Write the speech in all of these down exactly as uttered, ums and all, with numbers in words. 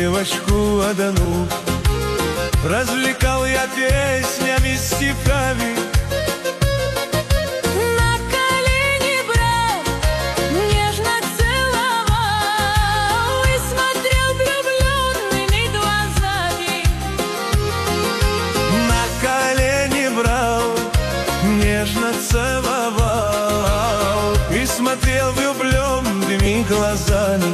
девочку одну развлекал я песнями, стихами. На колени брал, нежно целовал и смотрел влюбленными глазами. На колени брал, нежно целовал и смотрел влюбленными глазами.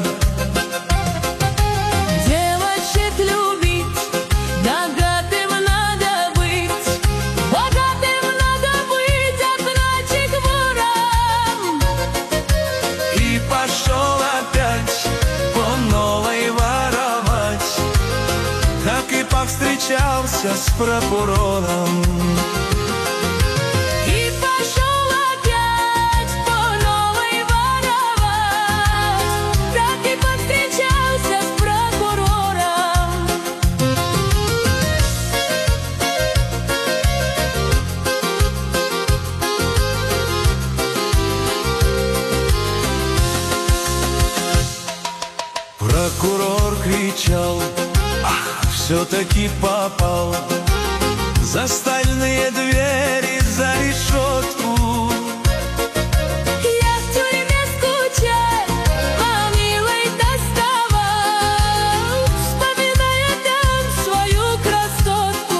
Девочек любить, богатым надо быть, богатым надо быть, а значит вором. И пошел опять по новой воровать, так и повстречался с прокурором. И пошел опять по новой воровать, так и повстречался с прокурором. Прокурор кричал: ах, все-таки попал за стальные двери, за решетку. Я в тюрьме скучал, по милой тосковал, вспоминая там свою красотку.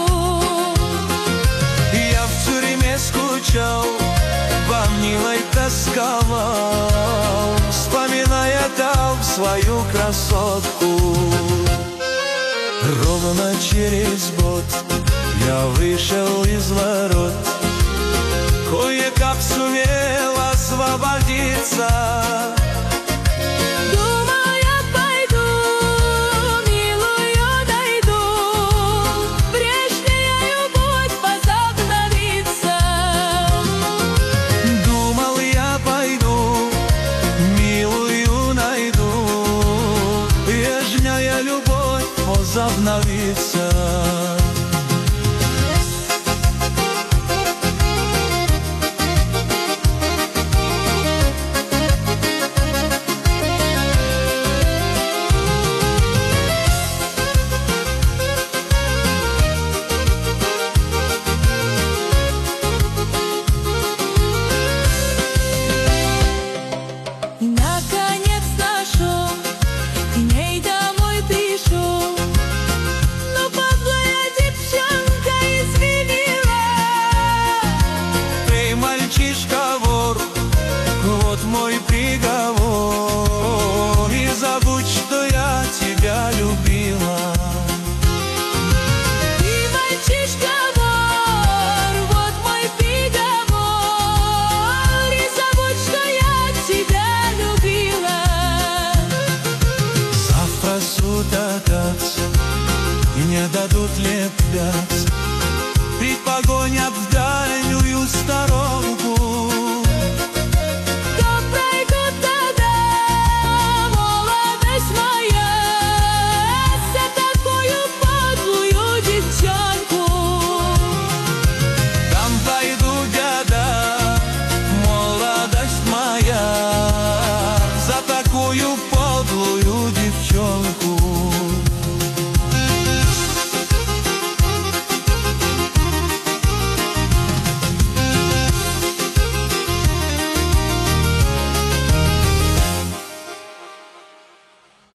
Я в тюрьме скучал, по милой тосковал, вспоминая там свою красотку. Ровно через год я вышел из ворот, кое-как сумел освободиться. Думал, я пойду, милую найду, прежняя любовь возобновится. Думал, я пойду, милую найду, прежняя любовь возобновится.